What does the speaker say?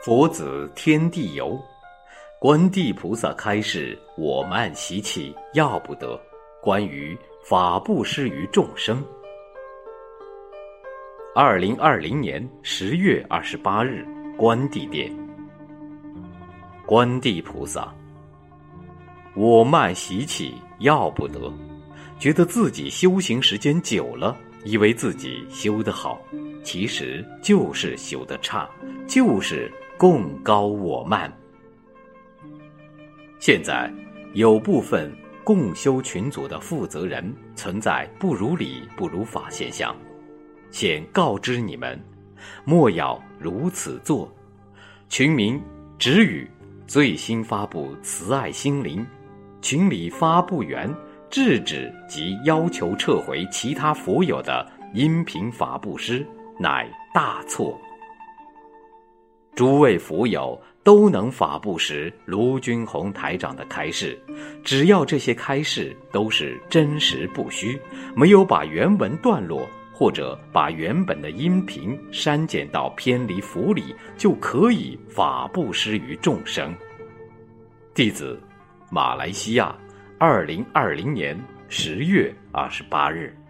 佛子天地游，观地菩萨开示，我慢习气要不得。关于法布施于众生。2020年10月28日，观地殿。观地菩萨，我慢习气要不得，觉得自己修行时间久了，以为自己修得好，其实就是修得差，就是共高我慢。现在有部分共修群组的负责人存在不如理不如法现象，现告知你们，莫要如此做。群民只与最新发布慈爱心灵，群里发布员制止及要求撤回其他佛友的音频法布施，乃大错。诸位佛友都能法布施卢军宏台长的开示，只要这些开示都是真实不虚，没有把原文段落或者把原本的音频删减到偏离佛理，就可以法布施于众生。弟子，马来西亚，2020年10月28日。